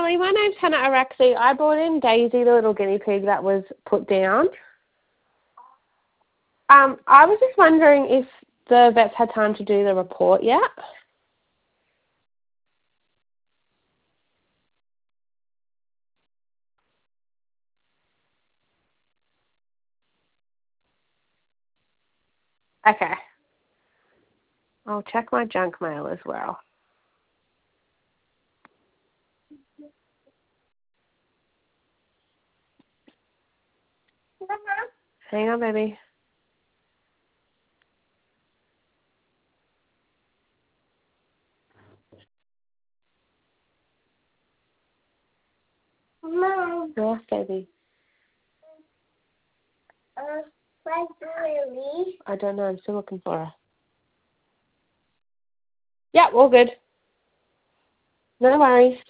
Ellie, my name's Hannah Araxi. I brought in Daisy, the little guinea pig that was put down. I was just wondering if the vets had time to do the report yet. Okay. I'll check my junk mail as well. Hang on, baby. Mom. Yes, baby. Where's Lily? I don't know. I'm still looking for her. Yeah, all good. No worries.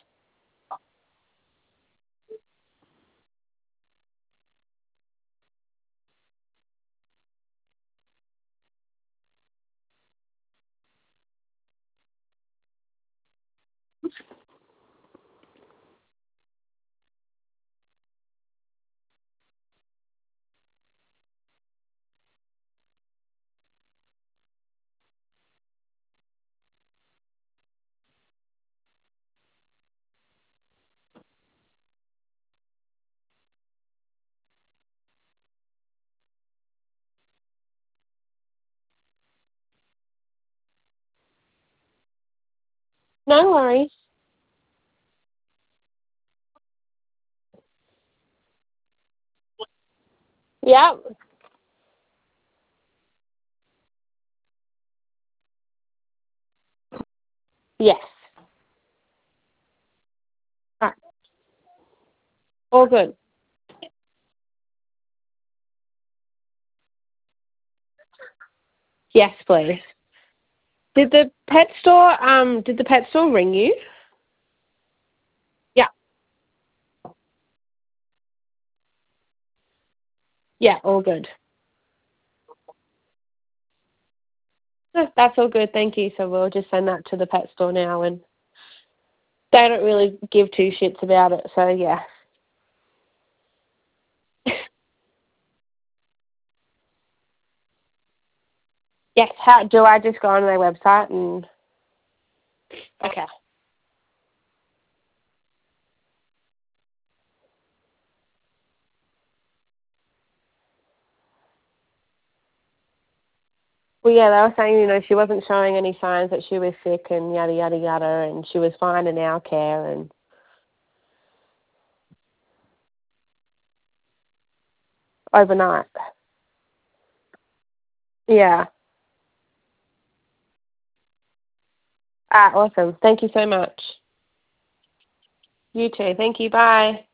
No worries. Yeah. Yes. All right. All good. Yes, please. Did the pet store ring you? Yeah. Yeah, all good. No, that's all good, thank you. So we'll just send that to the pet store now, and they don't really give two shits about it, so yeah. Yes, how do I just go on their website and okay. Well, yeah, they were saying, she wasn't showing any signs that she was sick and yada, yada, yada, and she was fine in our care and overnight. Yeah. Awesome. Thank you so much. You too. Thank you. Bye.